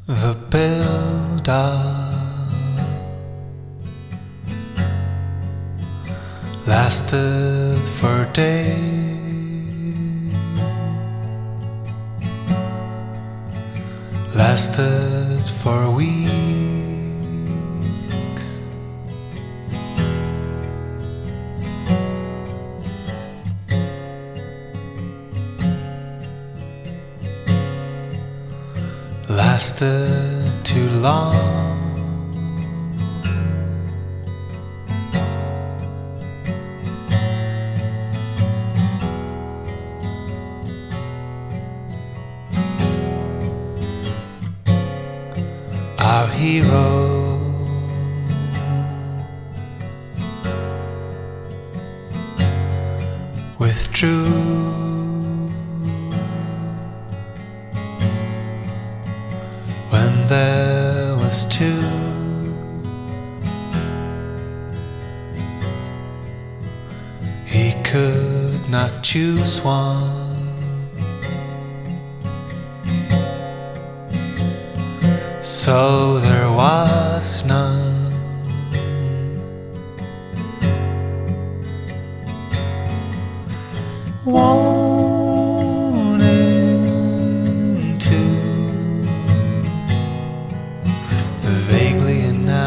The build-up lasted for days, lasted for weeks. Lasted too long. Our hero withdrew. When there was two, he could not choose one. So there was none. Wanting to the vaguely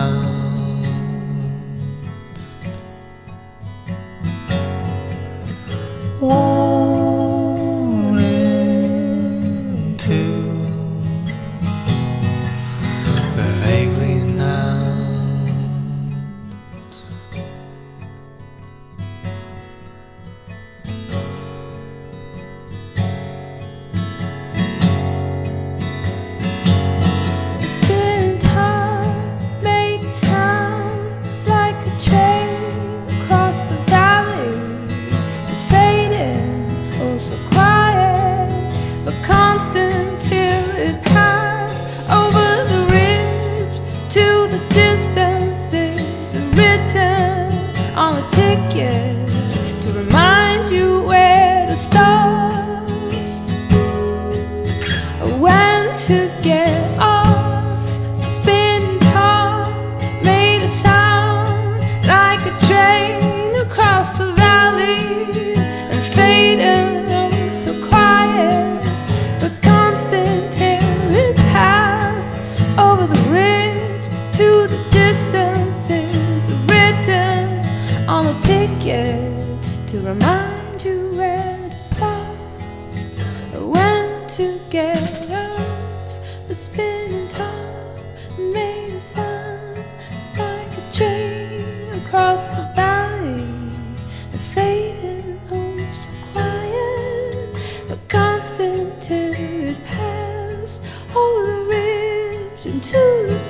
announced, wanting to the vaguely announced. Spinning top made a sound like a train across the valley, and fading, oh so quiet, but constant till it passed over the ridge to the distances written on a ticket to remind you where to start, when to get off. The spinning top made a sound like a train across the valley, and faded, oh so quiet, but constant till it passed over the ridge to the distances written on a ticket to remind you where to stop, when to get off. The spinning top made a sound like a train across the valley, and fading, oh so quiet, but constant till it passed over the ridge into the